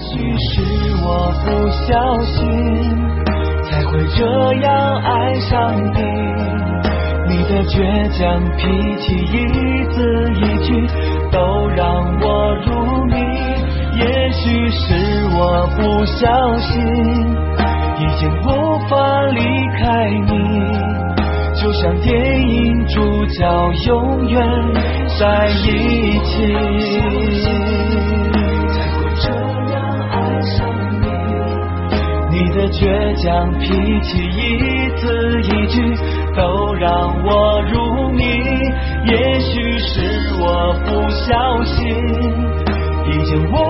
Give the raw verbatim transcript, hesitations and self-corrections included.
许是我不小心，才会这样爱上你。你的倔强脾气，一字一句都让我入迷。也许是我不小心，已经无法离开你，就像电影主角永远在一起。才会这样爱上你，你的倔强脾气，一字一句都让我入迷。也许是我不小心，已经无